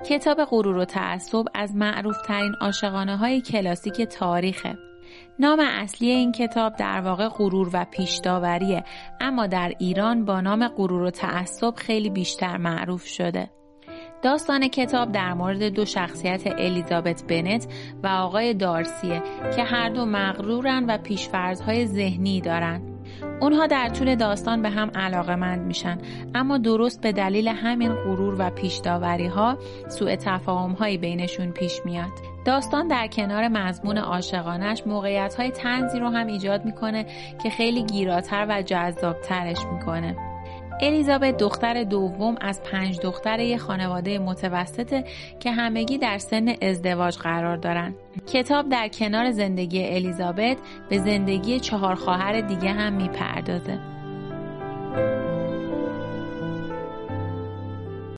کتاب غرور و تعصب از معروف‌ترین عاشقانه‌های کلاسیک تاریخه. نام اصلی این کتاب در واقع غرور و پیش‌داوریه، اما در ایران با نام غرور و تعصب خیلی بیشتر معروف شده. داستان کتاب در مورد دو شخصیت الیزابت بنت و آقای دارسیه که هر دو مغرورن و پیش‌فرض‌های ذهنی دارن. اونها در طول داستان به هم علاقه‌مند میشن، اما درست به دلیل همین غرور و پیش‌داوری‌ها سوء تفاهم‌هایی بینشون پیش میاد. داستان در کنار مضمون عاشقانش موقعیت‌های طنزی رو هم ایجاد میکنه که خیلی گیراتر و جذابترش میکنه. الیزابت دختر دوم از 5 دختر یک خانواده متوسطه که همگی در سن ازدواج قرار دارن. کتاب در کنار زندگی الیزابت به زندگی 4 خواهر دیگه هم میپردازه.